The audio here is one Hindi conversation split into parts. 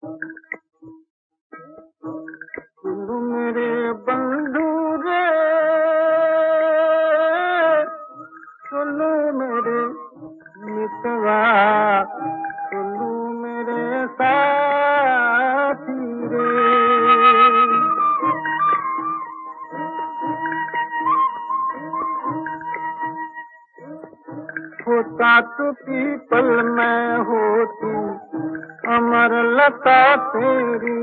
सुनो मेरे बंधु रे, सुनो मेरे मितवा, सुनो मेरे साथी रे। होता तो पीपल में होती अमर लता तेरी,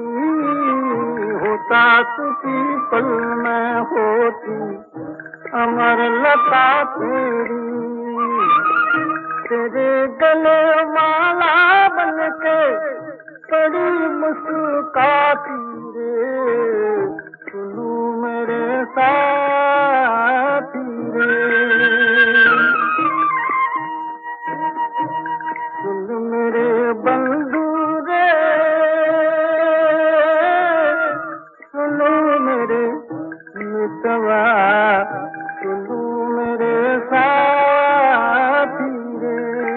होता तो पीपल में होती अमर लता तेरी। तेरे गले माला बनके बड़ी मुस्कुराती रे, सुनो मेरे साथी रे। सुन मेरे बंधु रे, सुनो मेरे मितवा, सुनो मेरे साथी रे।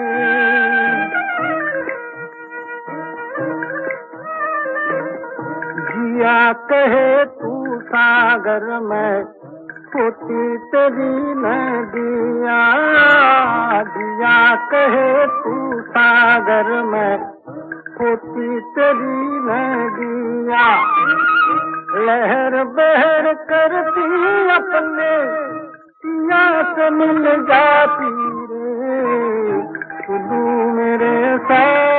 जिया कहे तू सागर में होती तेरी नदिया, जिया कहे तू सागर में होती तेरी नदिया। लहर बहर करती अपने पिया से मिल जाती रे, सुनो मेरे साथ।